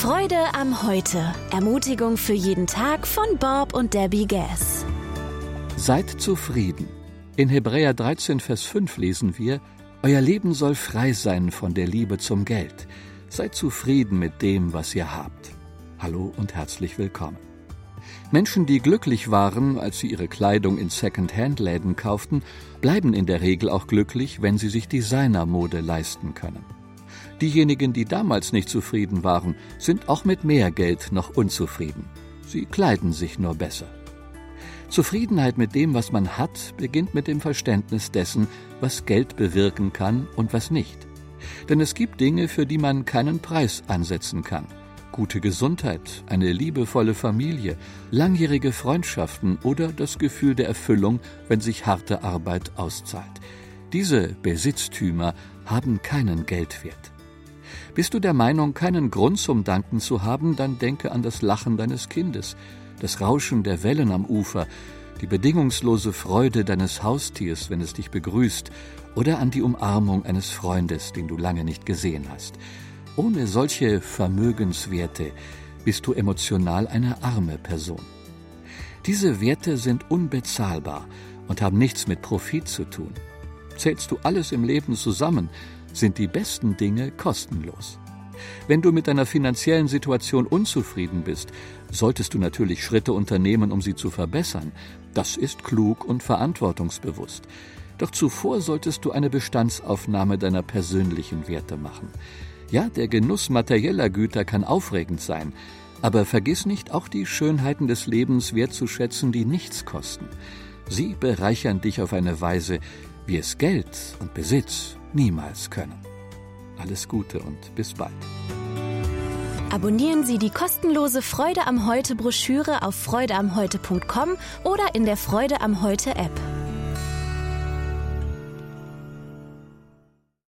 Freude am Heute. Ermutigung für jeden Tag von Bob und Debbie Gass. Seid zufrieden. In Hebräer 13, Vers 5 lesen wir: Euer Leben soll frei sein von der Liebe zum Geld. Seid zufrieden mit dem, was ihr habt. Hallo und herzlich willkommen. Menschen, die glücklich waren, als sie ihre Kleidung in Second-Hand-Läden kauften, bleiben in der Regel auch glücklich, wenn sie sich Designermode leisten können. Diejenigen, die damals nicht zufrieden waren, sind auch mit mehr Geld noch unzufrieden. Sie kleiden sich nur besser. Zufriedenheit mit dem, was man hat, beginnt mit dem Verständnis dessen, was Geld bewirken kann und was nicht. Denn es gibt Dinge, für die man keinen Preis ansetzen kann. Gute Gesundheit, eine liebevolle Familie, langjährige Freundschaften oder das Gefühl der Erfüllung, wenn sich harte Arbeit auszahlt. Diese Besitztümer haben keinen Geldwert. Bist du der Meinung, keinen Grund zum Danken zu haben, dann denke an das Lachen deines Kindes, das Rauschen der Wellen am Ufer, die bedingungslose Freude deines Haustiers, wenn es dich begrüßt, oder an die Umarmung eines Freundes, den du lange nicht gesehen hast. Ohne solche Vermögenswerte bist du emotional eine arme Person. Diese Werte sind unbezahlbar und haben nichts mit Profit zu tun. Zählst du alles im Leben zusammen, sind die besten Dinge kostenlos. Wenn du mit deiner finanziellen Situation unzufrieden bist, solltest du natürlich Schritte unternehmen, um sie zu verbessern. Das ist klug und verantwortungsbewusst. Doch zuvor solltest du eine Bestandsaufnahme deiner persönlichen Werte machen. Ja, der Genuss materieller Güter kann aufregend sein, aber vergiss nicht, auch die Schönheiten des Lebens wertzuschätzen, die nichts kosten. Sie bereichern dich auf eine Weise, wie es Geld und Besitz niemals können. Alles Gute und bis bald. Abonnieren Sie die kostenlose Freude am Heute Broschüre auf freudeamheute.com oder in der Freude am Heute App.